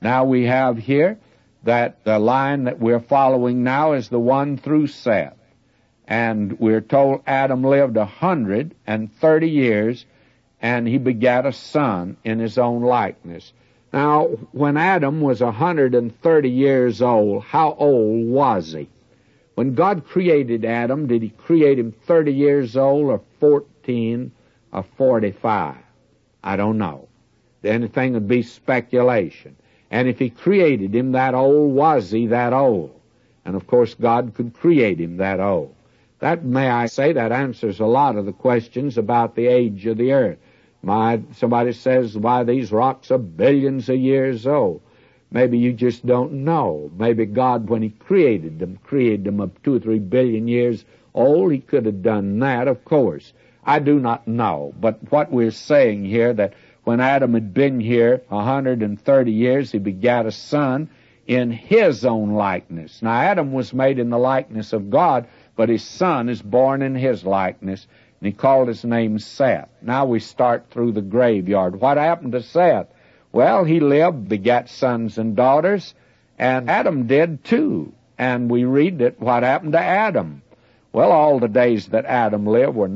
Now we have here that the line that we're following now is the one through Seth. And we're told Adam lived 130 years, and he begat a son in his own likeness. Now, when Adam was 130 years old, how old was he? When God created Adam, did he create him 30 years old or 14 or 45? I don't know. Anything would be speculation. And if he created him that old, was he that old? And of course, God could create him that old. That, may I say, that answers a lot of the questions about the age of the earth. Somebody says, why, these rocks are billions of years old. Maybe you just don't know. Maybe God, when he created them of 2 or 3 billion years old. He could have done that, of course. I do not know. But what we're saying here, that when Adam had been here 130 years, he begat a son in his own likeness. Now, Adam was made in the likeness of God, but his son is born in his likeness, and he called his name Seth. Now we start through the graveyard. What happened to Seth? Well, he lived, begat sons and daughters, and Adam did too. And we read that what happened to Adam. Well, all the days that Adam lived were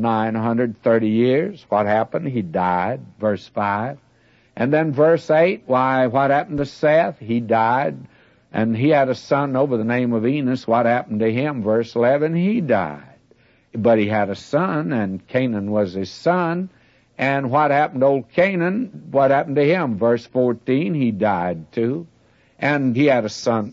930 years. What happened? He died, verse 5. And then verse 8, why, what happened to Seth? He died, and he had a son over the name of Enos. What happened to him? Verse 11, he died. But he had a son, and Canaan was his son. And what happened to old Canaan? What happened to him? Verse 14, he died too. And he had a son,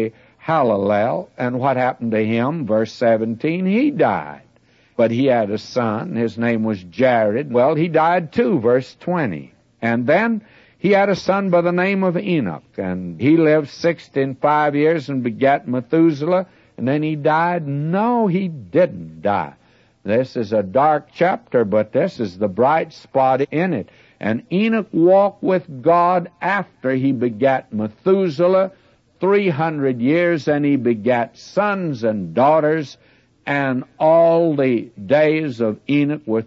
Mahalalel. And what happened to him? Verse 17, he died. But he had a son, his name was Jared. Well, he died too, verse 20. And then he had a son by the name of Enoch. And he lived 65 years and begat Methuselah. And then he died? No, he didn't die. This is a dark chapter, but this is the bright spot in it. And Enoch walked with God after he begat Methuselah 300 years, and he begat sons and daughters, and all the days of Enoch were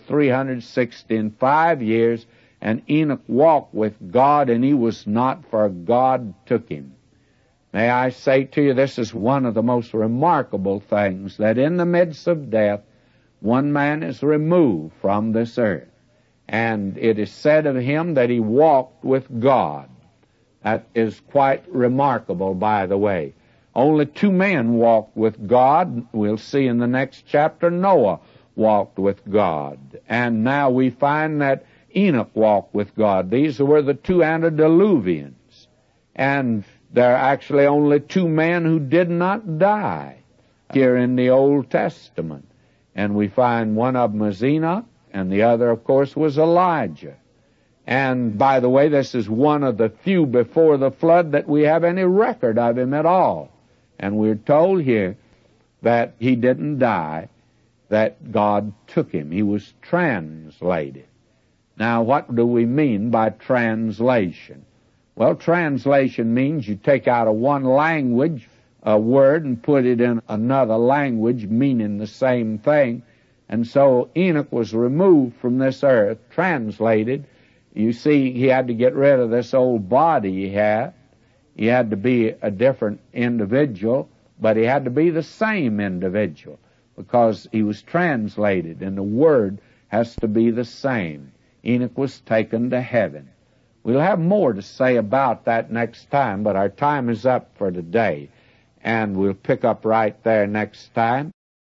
365 years, and Enoch walked with God, and he was not, for God took him. May I say to you, this is one of the most remarkable things, that in the midst of death, one man is removed from this earth. And it is said of him that he walked with God. That is quite remarkable, by the way. Only 2 men walked with God. We'll see in the next chapter, Noah walked with God. And now we find that Enoch walked with God. These were the 2 antediluvians. And there are actually only 2 men who did not die here in the Old Testament. And we find one of them was Enoch, and the other, of course, was Elijah. And, by the way, this is one of the few before the flood that we have any record of him at all. And we're told here that he didn't die, that God took him. He was translated. Now, what do we mean by translation? Well, translation means you take out of one language a word and put it in another language meaning the same thing. And so Enoch was removed from this earth, translated. You see, he had to get rid of this old body he had. He had to be a different individual, but he had to be the same individual because he was translated, and the word has to be the same. Enoch was taken to heaven. We'll have more to say about that next time, but our time is up for today. And we'll pick up right there next time.